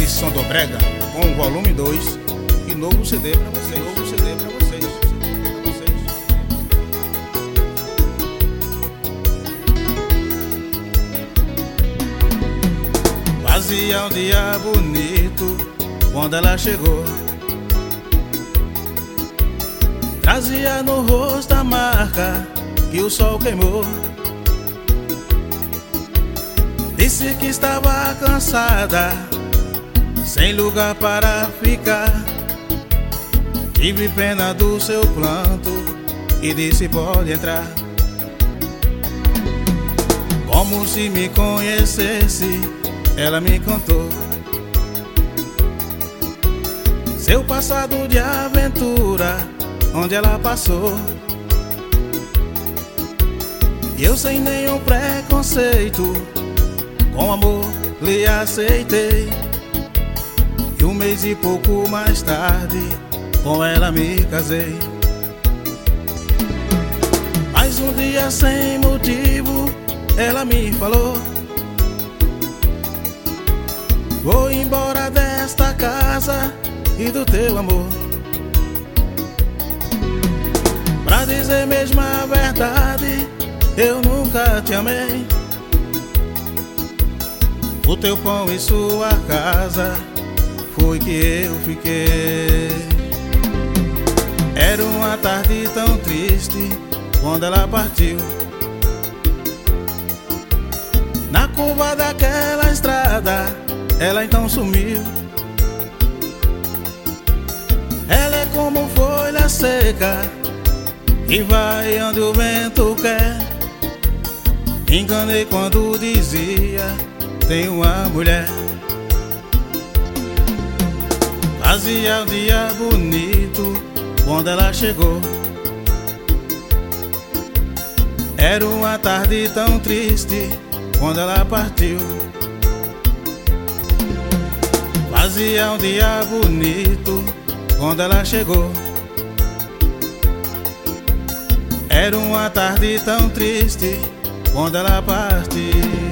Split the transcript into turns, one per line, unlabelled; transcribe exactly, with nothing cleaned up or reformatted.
Som do Brega com o volume dois e novo C D pra vocês. Novo C D pra vocês. Pra vocês. Fazia um dia bonito quando ela chegou. Trazia no rosto a marca que o sol queimou. Disse que estava cansada, sem lugar para ficar. Tive pena do seu pranto e disse pode entrar. Como se me conhecesse, ela me contou seu passado de aventura, onde ela passou. E eu sem nenhum preconceito, com amor lhe aceitei. E um mês e pouco mais tarde, com ela me casei. Mas um dia sem motivo, ela me falou: vou embora desta casa e do teu amor. Pra dizer mesmo a verdade, eu nunca te amei. O teu pão e sua casa foi que eu fiquei. Era uma tarde tão triste quando ela partiu. Na curva daquela estrada, ela então sumiu. Ela é como folha seca que vai onde o vento quer. Enganei quando dizia tem uma mulher. Fazia um dia bonito quando ela chegou. Era uma tarde tão triste quando ela partiu. Fazia um dia bonito quando ela chegou. Era uma tarde tão triste quando ela partiu.